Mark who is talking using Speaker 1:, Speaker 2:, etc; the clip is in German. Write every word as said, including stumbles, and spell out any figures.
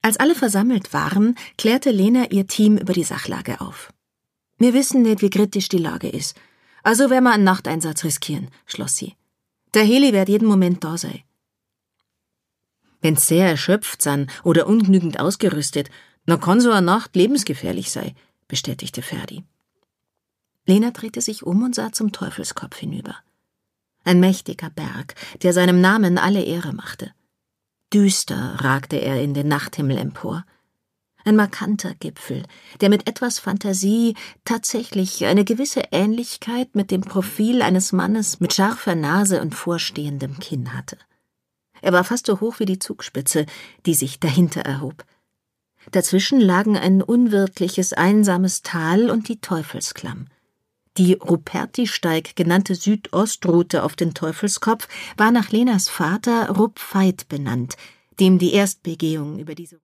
Speaker 1: Als alle versammelt waren, klärte Lena ihr Team über die Sachlage auf. »Wir wissen nicht, wie kritisch die Lage ist. Also werden wir einen Nachteinsatz riskieren«, schloss sie. »Der Heli wird jeden Moment da sein.« »Wenn sie sehr erschöpft sind oder ungenügend ausgerüstet, dann kann so eine Nacht lebensgefährlich sein«, bestätigte Ferdi. Lena drehte sich um und sah zum Teufelskopf hinüber. Ein mächtiger Berg, der seinem Namen alle Ehre machte. Düster ragte er in den Nachthimmel empor. Ein markanter Gipfel, der mit etwas Fantasie tatsächlich eine gewisse Ähnlichkeit mit dem Profil eines Mannes mit scharfer Nase und vorstehendem Kinn hatte. Er war fast so hoch wie die Zugspitze, die sich dahinter erhob. Dazwischen lagen ein unwirtliches, einsames Tal und die Teufelsklamm. Die Rupertisteig genannte Südostroute auf den Teufelskopf war nach Lenas Vater Rupp Veit benannt, dem die Erstbegehung über diese